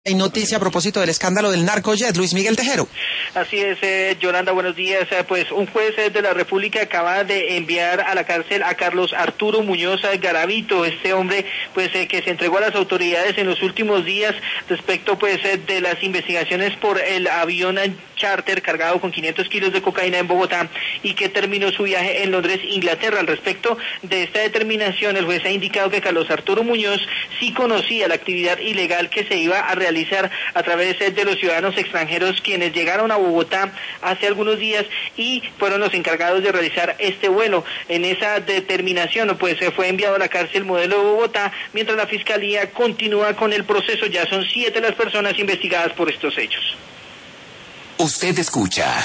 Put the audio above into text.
Hay noticia a propósito del escándalo del narcojet, Luis Miguel Tejero. Así es, Yolanda, buenos días. Pues un juez de la República acaba de enviar a la cárcel a Carlos Arturo Muñoz Garavito, este hombre pues que se entregó a las autoridades en los últimos días respecto pues de las investigaciones por el avión charter cargado con 500 kilos de cocaína en Bogotá y que terminó su viaje en Londres, Inglaterra. Al respecto de esta determinación, el juez ha indicado que Carlos Arturo Muñoz sí conocía la actividad ilegal que se iba a realizar a través de los ciudadanos extranjeros quienes llegaron a Bogotá hace algunos días y fueron los encargados de realizar este vuelo. En esa determinación pues fue enviado a la cárcel Modelo de Bogotá, mientras la Fiscalía continúa con el proceso. Ya son 7 las personas investigadas por estos hechos. Usted escucha